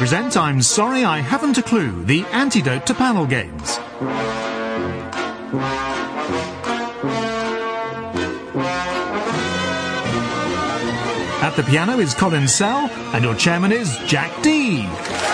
present I'm Sorry I Haven't a Clue, the antidote to panel games. At the piano is Colin Sell, and your chairman is Jack D.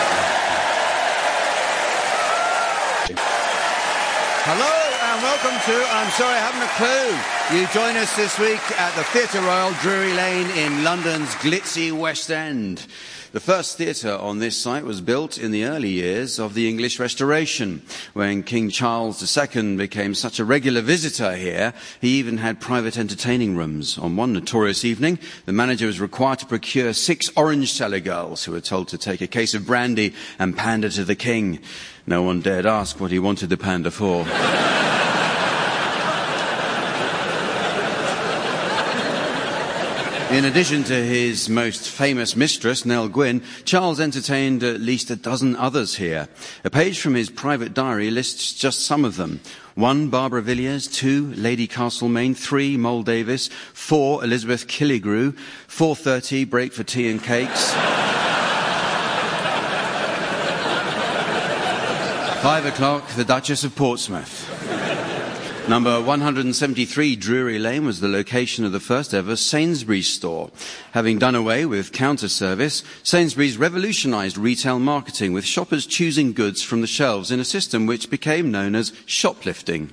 Hello and welcome to I'm Sorry I Haven't a Clue. You join us this week at the Theatre Royal, Drury Lane in London's glitzy West End. The first theatre on this site was built in the early years of the English Restoration. When King Charles II became such a regular visitor here, he even had private entertaining rooms. On one notorious evening, the manager was required to procure 6 orange cellar girls who were told to take a case of brandy and pander to the king. No one dared ask what he wanted to pander for. In addition to his most famous mistress, Nell Gwyn, Charles entertained at least a dozen others here. A page from his private diary lists just some of them. 1, Barbara Villiers. 2, Lady Castlemaine. 3, Moll Davis. 4, Elizabeth Killigrew. 4:30, break for tea and cakes. 5 o'clock, the Duchess of Portsmouth. Number 173 Drury Lane was the location of the first ever Sainsbury's store. Having done away with counter service, Sainsbury's revolutionised retail marketing with shoppers choosing goods from the shelves in a system which became known as shoplifting.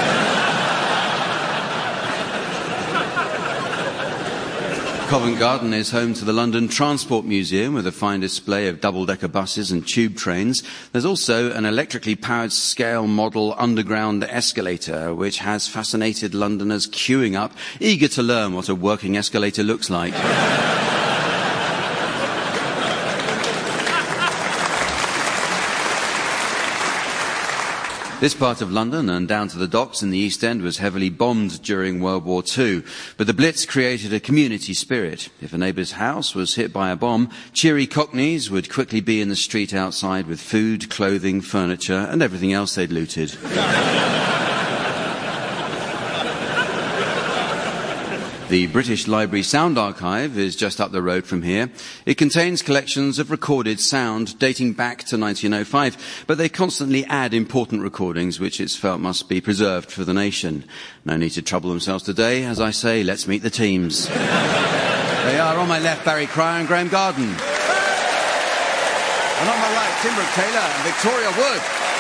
Covent Garden is home to the London Transport Museum with a fine display of double-decker buses and tube trains. There's also an electrically powered scale model underground escalator which has fascinated Londoners queuing up, eager to learn what a working escalator looks like. This part of London and down to the docks in the East End was heavily bombed during World War II, but the Blitz created a community spirit. If a neighbour's house was hit by a bomb, cheery cockneys would quickly be in the street outside with food, clothing, furniture and everything else they'd looted. The British Library Sound Archive is just up the road from here. It contains collections of recorded sound dating back to 1905, but they constantly add important recordings which it's felt must be preserved for the nation. No need to trouble themselves today. As I say, let's meet the teams. They are on my left, Barry Cryer and Graham Garden. And on my right, Tim Brooke-Taylor and Victoria Wood.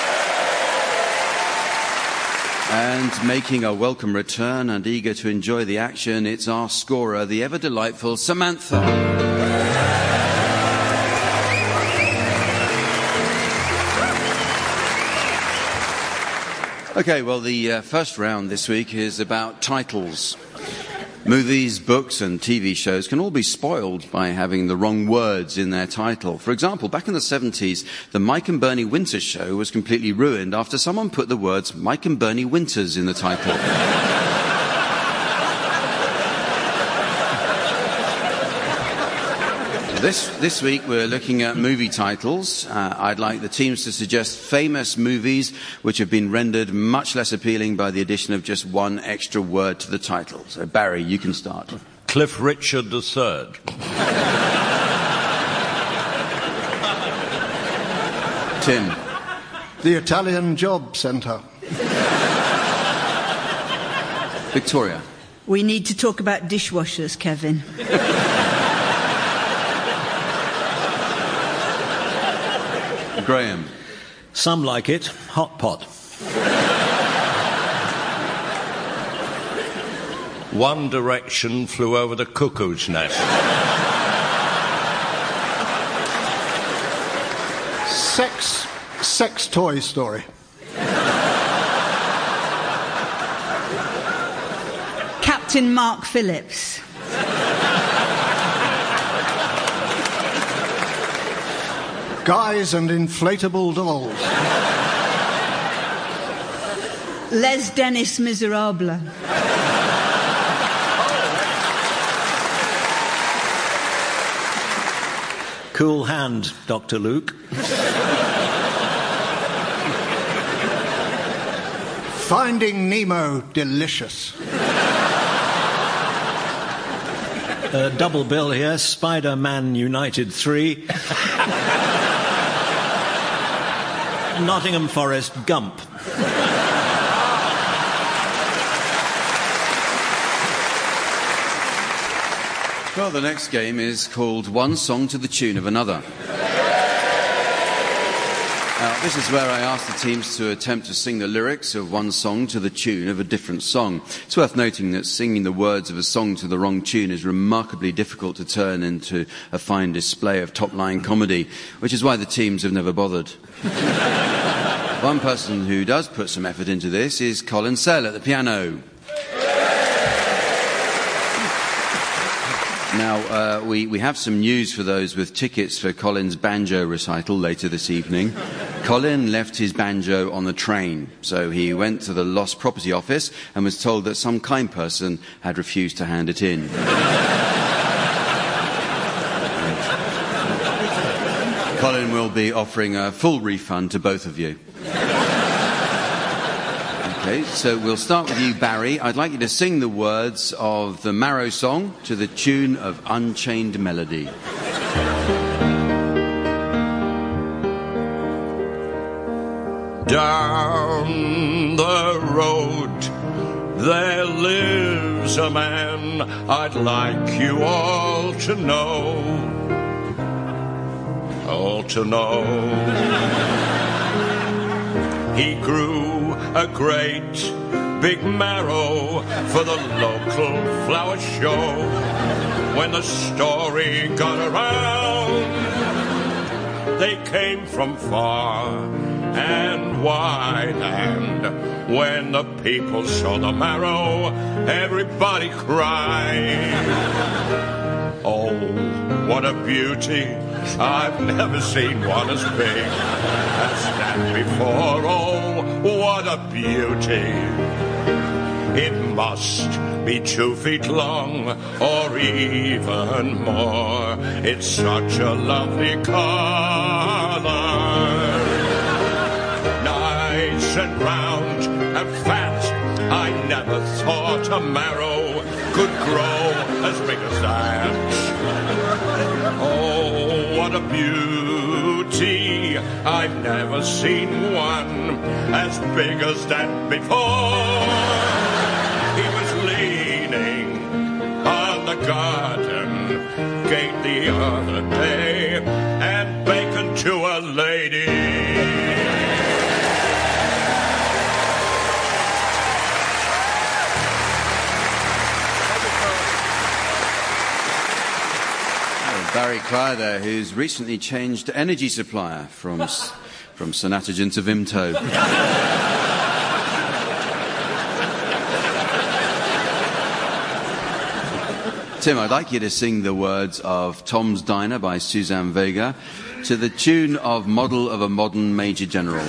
And making a welcome return and eager to enjoy the action, it's our scorer, the ever-delightful Samantha. Okay, well, the first round this week is about titles. Movies, books and TV shows can all be spoiled by having the wrong words in their title. For example, back in the 70s, the Mike and Bernie Winters show was completely ruined after someone put the words Mike and Bernie Winters in the title. This week we're looking at movie titles. I'd like the teams to suggest famous movies which have been rendered much less appealing by the addition of just one extra word to the title. So Barry, you can start. Cliff Richard III. Tim. The Italian Job Centre. Victoria. We need to talk about dishwashers, Kevin. Graham. Some like it. Hot pot. One Direction Flew Over the Cuckoo's Nest. Sex toy story. Captain Mark Phillips. Guys and inflatable dolls. Les Dennis Miserable. Cool hand, Dr. Luke. Finding Nemo delicious. Double bill here, Spider-Man United 3. Nottingham Forest Gump. Well, the next game is called One Song to the Tune of Another. This is where I ask the teams to attempt to sing the lyrics of one song to the tune of a different song. It's worth noting that singing the words of a song to the wrong tune is remarkably difficult to turn into a fine display of top-line comedy, which is why the teams have never bothered. One person who does put some effort into this is Colin Sell at the piano. Now, we have some news for those with tickets for Colin's banjo recital later this evening. Colin left his banjo on the train, so he went to the lost property office and was told that some kind person had refused to hand it in. Colin will be offering a full refund to both of you. Okay, so we'll start with you, Barry. I'd like you to sing the words of the Marrow song to the tune of Unchained Melody. Down the road there lives a man I'd like you all to know. All to know. He grew a great big marrow for the local flower show. When the story got around, they came from far and wide, and when the people saw the marrow, everybody cried. Oh, what a beauty! I've never seen one as big as that before. Oh, what a beauty! It must be 2 feet long, or even more. It's such a lovely color. Nice and round and fat. I never thought a marrow could grow as big as that. Oh, what a beauty. I've never seen one as big as that before. He was leaning on the garden gate the other day and beckoned to a lady. Barry Cryer there, who's recently changed energy supplier from Sonatogen to Vimto. Tim, I'd like you to sing the words of Tom's Diner by Suzanne Vega to the tune of Model of a Modern Major General.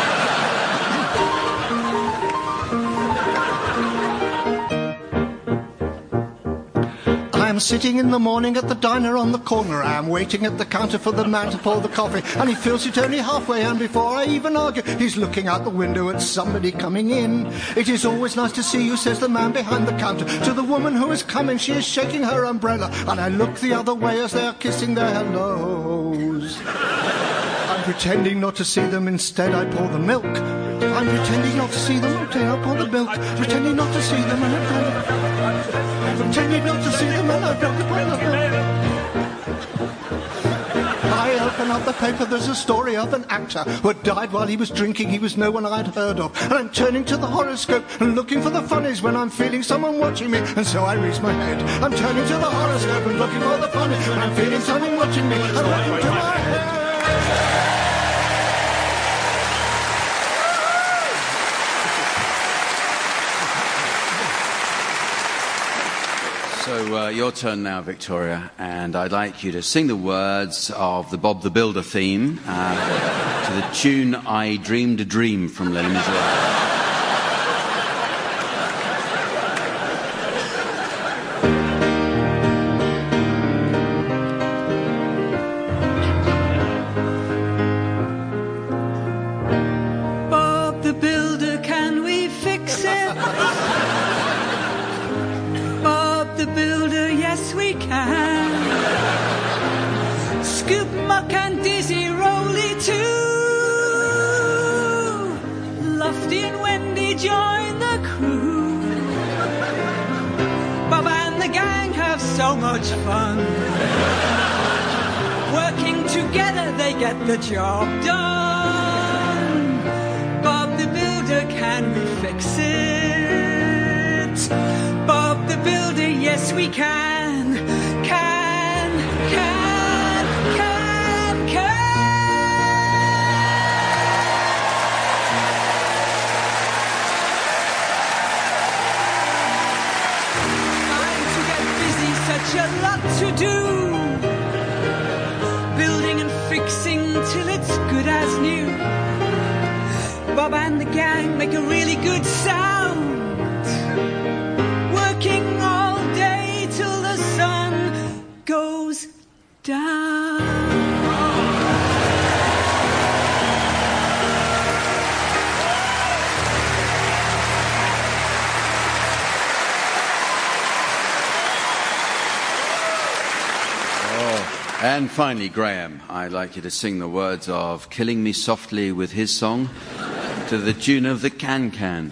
I'm sitting in the morning at the diner on the corner. I'm waiting at the counter for the man to pour the coffee, and he fills it only halfway, and before I even argue, he's looking out the window at somebody coming in. It is always nice to see you, says the man behind the counter. To the woman who is coming, she is shaking her umbrella, and I look the other way as they are kissing their hellos. I'm pretending not to see them, instead I pour the milk. I'm pretending not to see them, I pour the milk. Pretending not to see them, and I'm pretending not to see them, and I don't pour the milk. I open up the paper, there's a story of an actor who had died while he was drinking. He was no one I'd heard of. And I'm turning to the horoscope and looking for the funnies when I'm feeling someone watching me. And so I raise my head. I'm turning to the horoscope and looking for the funnies when I'm feeling someone watching me. And looking to my head. So your turn now, Victoria, and I'd like you to sing the words of the Bob the Builder theme to the tune I Dreamed a Dream from Les Miserables. Bob the Builder, can we fix it? Bob the Builder, yes we can. Scoop, muck and dizzy, roly too. Wendy join the crew. Bob and the gang have so much fun. Working together they get the job done. Bob the Builder, can we fix it? Bob the Builder, yes we can. Can. Time to get busy, such a lot to do. Building and fixing till it's good as new. Bob and the gang make a really good sound. Working all day till the sun goes down. And finally, Graham, I'd like you to sing the words of Killing Me Softly with his song to the tune of the Can-Can.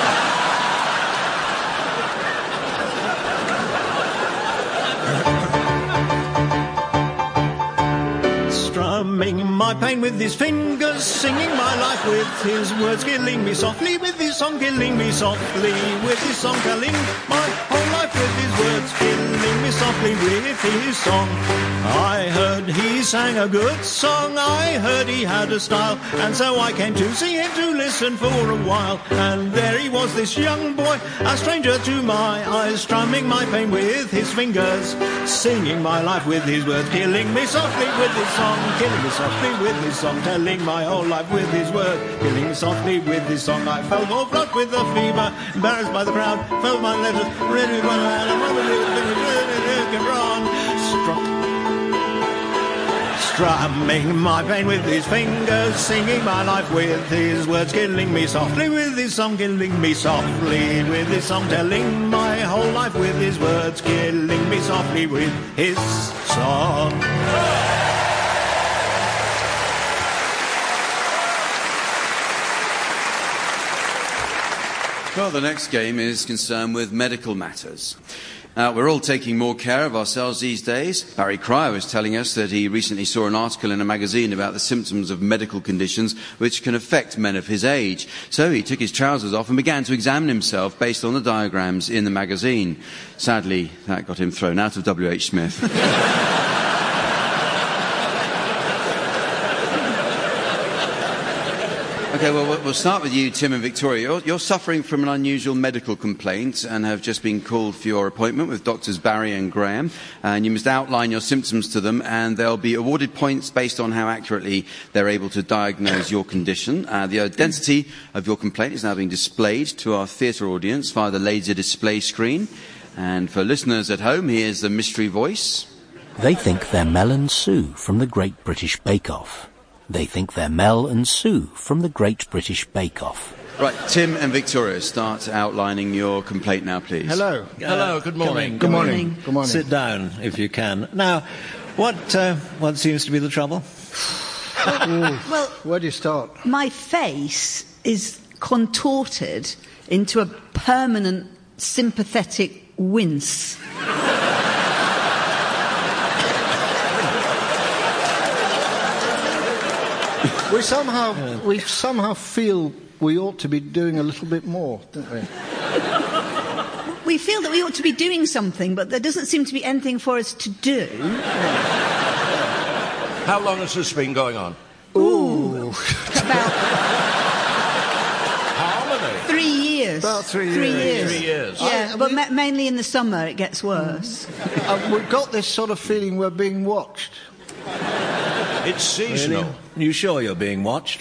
Strumming my pain with his fingers, singing my life with his words, killing me softly with his song, killing me softly with his song, telling my whole life with his words, killing me softly with his song. I heard he sang a good song, I heard he had a style, and so I came to see him to listen for a while. And there he was, this young boy, a stranger to my eyes, strumming my pain with his fingers, singing my life with his words, killing me softly with his song, killing me softly with his song, telling my whole life with his words, killing me softly with his song. I felt all flushed with the fever, embarrassed by the crowd, felt my letters ready to run out, and strumming my pain with his fingers, singing my life with his words, killing me softly with his song, killing me softly with his song, telling my whole life with his words, killing me softly with his song. Well, the next game is concerned with medical matters. We're all taking more care of ourselves these days. Barry Cryer was telling us that he recently saw an article in a magazine about the symptoms of medical conditions which can affect men of his age. So he took his trousers off and began to examine himself based on the diagrams in the magazine. Sadly, that got him thrown out of W.H. Smith. Okay, well, we'll start with you, Tim and Victoria. You're suffering from an unusual medical complaint and have just been called for your appointment with Doctors Barry and Graham. And you must outline your symptoms to them, and they'll be awarded points based on how accurately they're able to diagnose your condition. The identity of your complaint is now being displayed to our theatre audience via the laser display screen. And for listeners at home, here's the mystery voice. They think they're Mel and Sue from the Great British Bake Off. They think they're Mel and Sue from the Great British Bake Off. Right, Tim and Victoria, start outlining your complaint now, please. Hello. Hello, good morning. Good morning. Good morning. Sit down, if you can. Now, what seems to be the trouble? Well, where do you start? My face is contorted into a permanent sympathetic wince. We somehow feel we ought to be doing a little bit more, don't we? We feel that we ought to be doing something, but there doesn't seem to be anything for us to do. How long has this been going on? Ooh. About How many? 3 years. About 3 3 years. years. 3 years. Yeah, but mainly in the summer it gets worse. We've got this sort of feeling we're being watched. It's seasonal. Really? You sure you're being watched?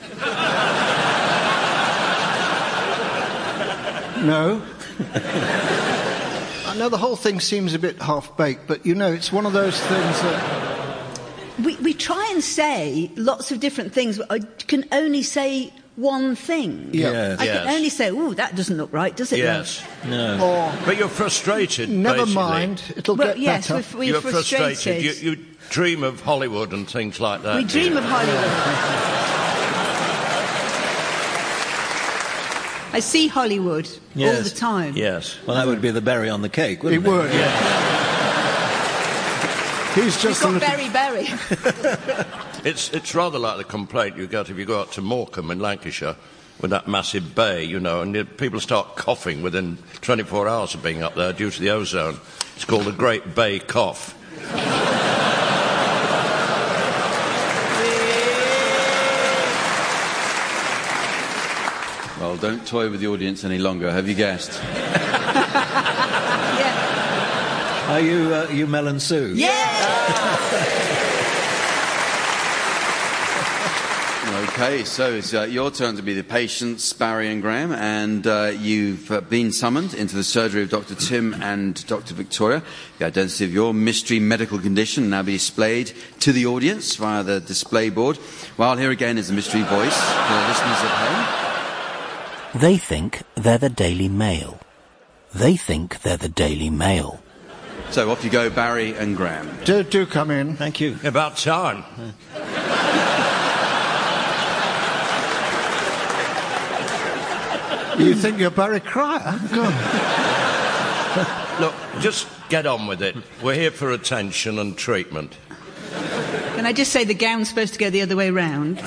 No. I know the whole thing seems a bit half-baked, but, you know, it's one of those things that... We try and say lots of different things, but I can only say one thing. Yeah. I can only say, "Ooh, that doesn't look right, does it?" Yes. No. Or, But you're frustrated, never basically. mind, it'll Well, get yes, better. we're You're frustrated. frustrated. You dream of Hollywood and things like that. We dream of Hollywood. I see Hollywood all the time. Yes. Well, that would be the berry on the cake, wouldn't it? It would, yeah. He's just You've got Berry. It's rather like the complaint you get if you go out to Morecambe in Lancashire with that massive bay, you know, and people start coughing within 24 hours of being up there due to the ozone. It's called the Great Bay Cough. Well, don't toy with the audience any longer. Have you guessed? Yeah. Are you Mel and Sue? Yeah! Okay, so it's your turn to be the patients, Barry and Graham, and you've been summoned into the surgery of Dr. Tim and Dr. Victoria. The identity of your mystery medical condition now be displayed to the audience via the display board, while here again is the mystery voice for the listeners at home. They think they're the Daily Mail. They think they're the Daily Mail. So off you go, Barry and Graham. Do come in. Thank you. About time. You think you're Barry Cryer? Go on. Look, just get on with it. We're here for attention and treatment. Can I just say the gown's supposed to go the other way round?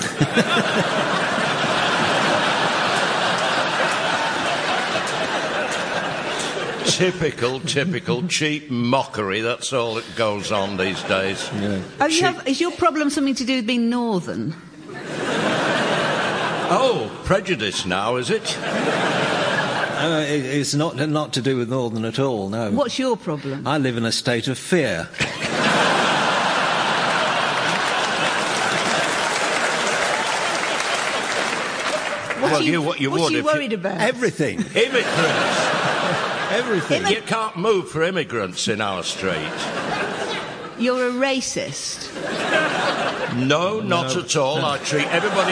Typical cheap mockery. That's all that goes on these days. Yeah. Is your problem something to do with being northern? Oh, prejudice now, is it? It's not to do with Northern at all, no. What's your problem? I live in a state of fear. What are you would worried about? Everything. Immigrants. Everything. You can't move for immigrants in our street. You're a racist. No, not at all. I treat everybody...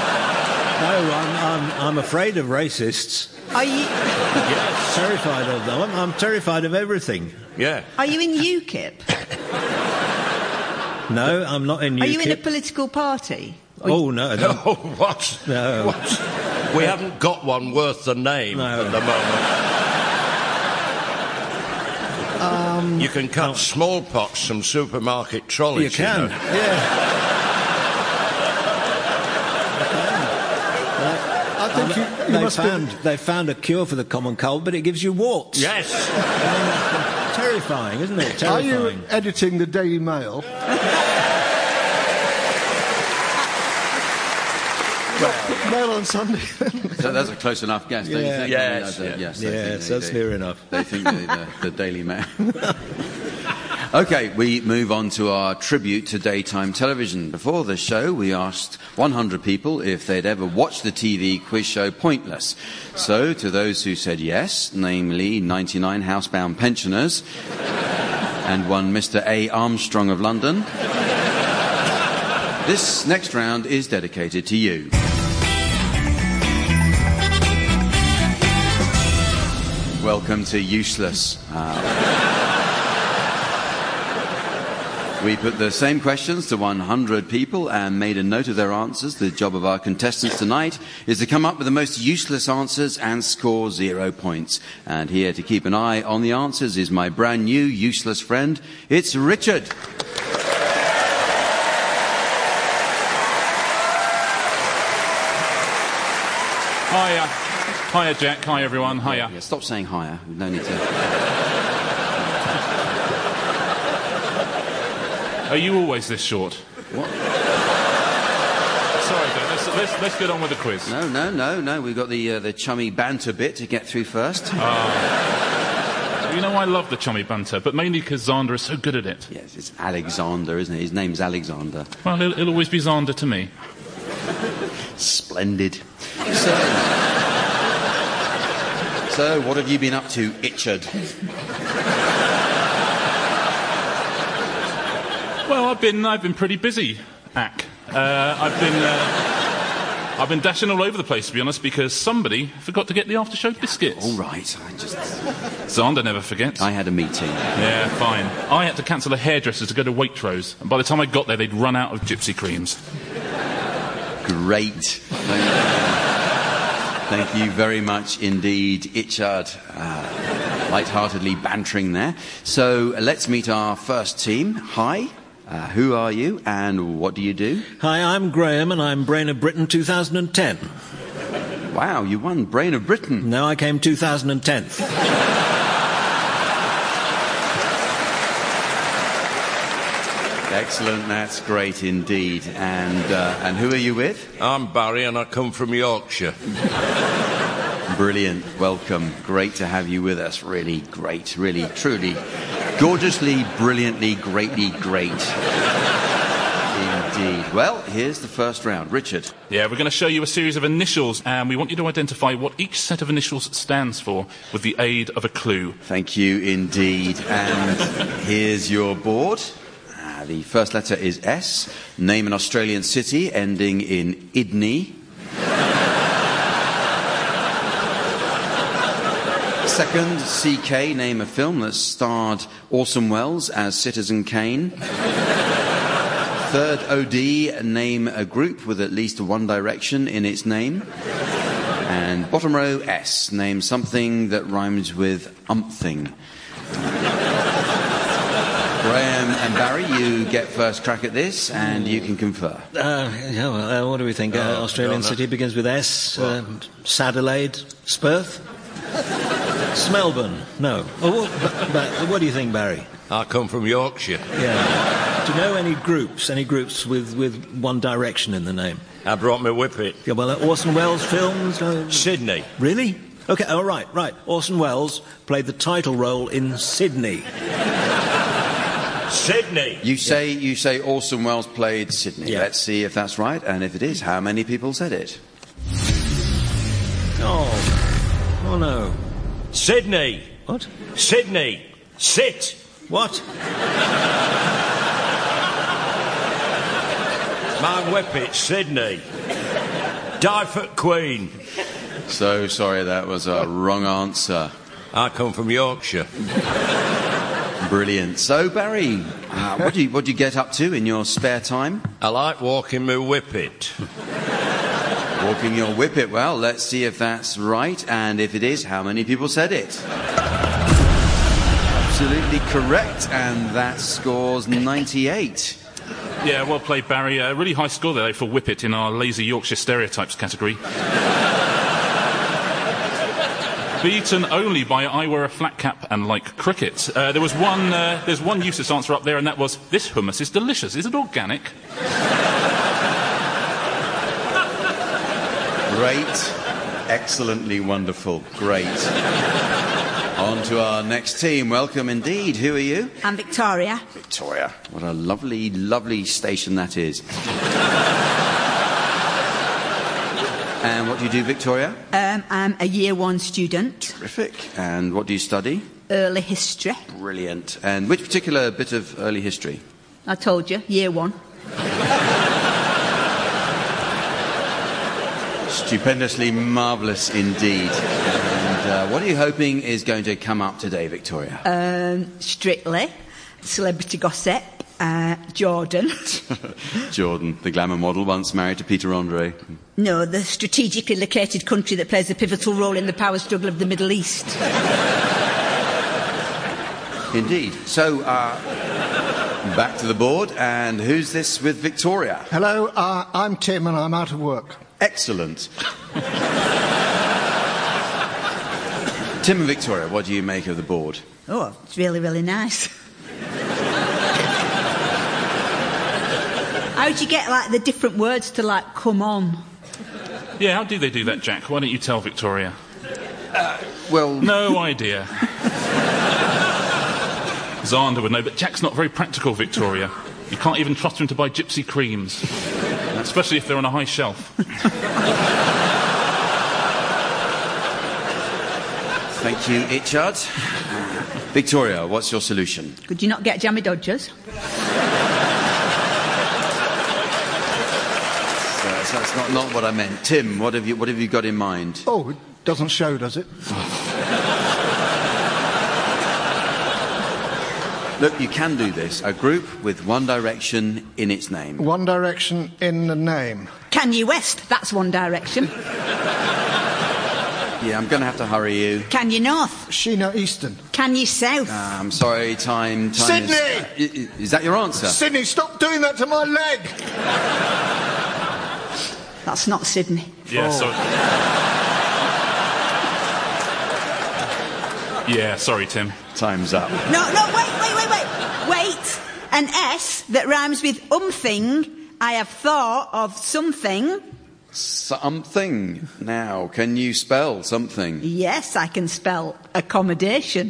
No, I'm afraid of racists. Are you? Yes. Terrified of them. I'm terrified of everything. Yeah. Are you in UKIP? No, I'm not in UKIP. Are you in a political party? Oh, no, I don't. Oh, what? No. What? We haven't got one worth the name at the moment. You can cut smallpox from supermarket trolleys. You can, yeah. I think you must They found a cure for the common cold, but it gives you warts. Yes. Terrifying, isn't it? Are Terrifying. you editing the Daily Mail? Mail on Sunday. So that's a close enough guess, don't you think? Yes. Yes, that's near enough. They think the Daily Mail. Okay, we move on to our tribute to daytime television. Before the show, we asked 100 people if they'd ever watched the TV quiz show Pointless. So, to those who said yes, namely 99 housebound pensioners and one Mr. A. Armstrong of London, this next round is dedicated to you. Welcome to Useless. We put the same questions to 100 people and made a note of their answers. The job of our contestants tonight is to come up with the most useless answers and score 0 points. And here to keep an eye on the answers is my brand new useless friend. It's Richard. Hiya. Hiya, Jack. Hi, everyone. Hiya. Yeah, stop saying hiya. No need to... Are you always this short? What? Sorry, Jack. Let's get on with the quiz. No. We've got the chummy banter bit to get through first. You know, I love the chummy banter, but mainly because Xander is so good at it. Yes, it's Alexander, isn't it? His name's Alexander. Well, it'll always be Xander to me. Splendid. So, what have you been up to, Itchard? Well, I've been pretty busy, Ack. I've been dashing all over the place, to be honest, because somebody forgot to get the after-show biscuits. All right, Xander never forgets. I had a meeting. Yeah, fine. I had to cancel a hairdresser to go to Waitrose, and by the time I got there, they'd run out of gypsy creams. Great. Thank you very much indeed, Ichard. Light-heartedly bantering there. So let's meet our first team. Hi, who are you and what do you do? Hi, I'm Graham and I'm Brain of Britain 2010. Wow, you won Brain of Britain. No, I came 2010th. Excellent, that's great indeed. And who are you with? I'm Barry and I come from Yorkshire. Brilliant, welcome. Great to have you with us. Really great, really, truly, gorgeously, brilliantly, greatly great. Indeed. Well, here's the first round. Richard. Yeah, we're going to show you a series of initials, and we want you to identify what each set of initials stands for with the aid of a clue. Thank you indeed. And here's your board. The first letter is S. Name an Australian city ending in Idney. Second, CK. Name a film that starred Orson Welles as Citizen Kane. Third, OD. Name a group with at least One Direction in its name. And bottom row, S. Name something that rhymes with umthing. Graham and Barry, you get first crack at this, and you can confer. What do we think? Australian city begins with S. Sadelaide, Spurth, Smelbourne. No. But what do you think, Barry? I come from Yorkshire. Yeah. Do you know any groups with One Direction in the name? I brought my whippet. Yeah, well, Orson Welles films. Sydney. Really? Okay. Oh, right. Orson Welles played the title role in Sydney. Sydney. You say Orson Welles played Sydney. Yeah. Let's see if that's right, and if it is, how many people said it? Oh no. Sydney. What? Sydney. Sit. What? My whippet, Sydney. Die for Queen. So sorry, that was a wrong answer. I come from Yorkshire. Brilliant. So, Barry, what do you get up to in your spare time? I like walking my whippet. Walking your whippet. Well, let's see if that's right, and if it is, how many people said it? Absolutely correct, and that scores 98. Yeah, well played, Barry. A really high score there for Whippet in our lazy Yorkshire stereotypes category. Beaten only by I wear a flat cap and like cricket. There's one useless answer up there, and that was, this hummus is delicious. Is it organic? Great. Excellently wonderful. Great. On to our next team. Welcome indeed. Who are you? I'm Victoria. Victoria. What a lovely, lovely station that is. And what do you do, Victoria? I'm a Year 1 student. Terrific. And what do you study? Early history. Brilliant. And which particular bit of early history? I told you, Year 1. Stupendously marvellous indeed. And what are you hoping is going to come up today, Victoria? Strictly, celebrity gossip, Jordan. Jordan, the glamour model, once married to Peter Andre. No, the strategically located country that plays a pivotal role in the power struggle of the Middle East. Indeed. So, back to the board, and who's this with Victoria? Hello, I'm Tim and I'm out of work. Excellent. Tim and Victoria, what do you make of the board? Oh, it's really, really nice. How'd you get, like, the different words to, like, come on? Yeah, how do they do that, Jack? Why don't you tell Victoria? Well... No idea. Xander would know, but Jack's not very practical, Victoria. You can't even trust him to buy gypsy creams. Especially if they're on a high shelf. Thank you, Ichard. Victoria, what's your solution? Could you not get Jammy Dodgers? That's not what I meant. Tim, what have you got in mind? Oh, it doesn't show, does it? Look, you can do this. A group with One Direction in its name. One Direction in the name. Kanye West, that's One Direction. Yeah, I'm going to have to hurry you. Can you north? Sheena Easton. Can you south? I'm sorry, time Sydney! Is that your answer? Sydney, stop doing that to my leg! That's not Sydney. Yeah, sorry. Yeah, sorry, Tim. Time's up. No, wait. An S that rhymes with umthing. I have thought of something. Something. Now, can you spell something? Yes, I can spell accommodation.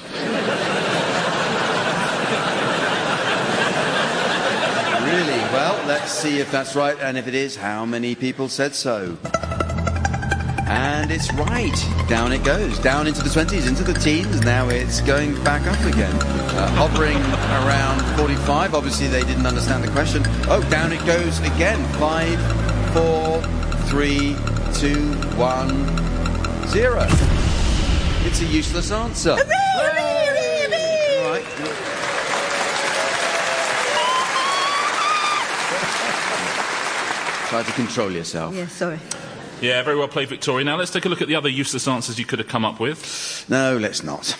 Really? Well, let's see if that's right, and if it is, how many people said so? And it's right. Down it goes. Down into the 20s, into the teens. Now it's going back up again. Hovering around 45. Obviously, they didn't understand the question. Oh, down it goes again. 5, 4, 3, 2, 1, 0. It's a useless answer. Hooray! Right. Try to control yourself. Yeah, sorry. Yeah, very well played, Victoria. Now let's take a look at the other useless answers you could have come up with. No, let's not.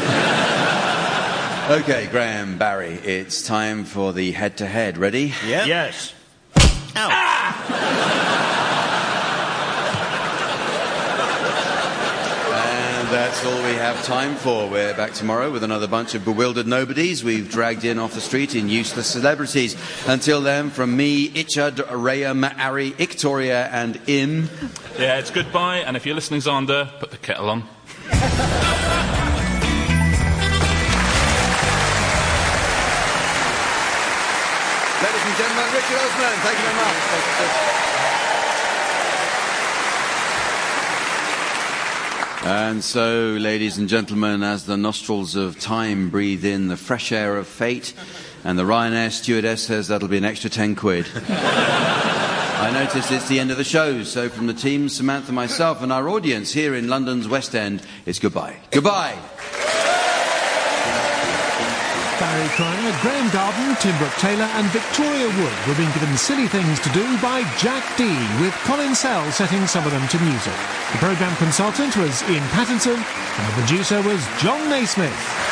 Okay, Graham, Barry, it's time for the head-to-head. Ready? Yeah. Yes. Ow. And that's all we have time for. We're back tomorrow with another bunch of bewildered nobodies we've dragged in off the street in useless celebrities. Until then, from me, Ichard, Rayam, Ari, Victoria and Im. Yeah, it's goodbye, and if you're listening, Xander, put the kettle on. Ladies and gentlemen, Richard Osman, thank you very much. And so, ladies and gentlemen, as the nostrils of time breathe in the fresh air of fate, and the Ryanair stewardess says that'll be an extra 10 quid. I notice it's the end of the show, so from the team, Samantha, myself, and our audience here in London's West End, it's goodbye. Goodbye! Barry Cryer, Graham Garden, Tim Brooke-Taylor and Victoria Wood were being given silly things to do by Jack Dee, with Colin Sell setting some of them to music. The programme consultant was Ian Pattinson, and the producer was John Naismith.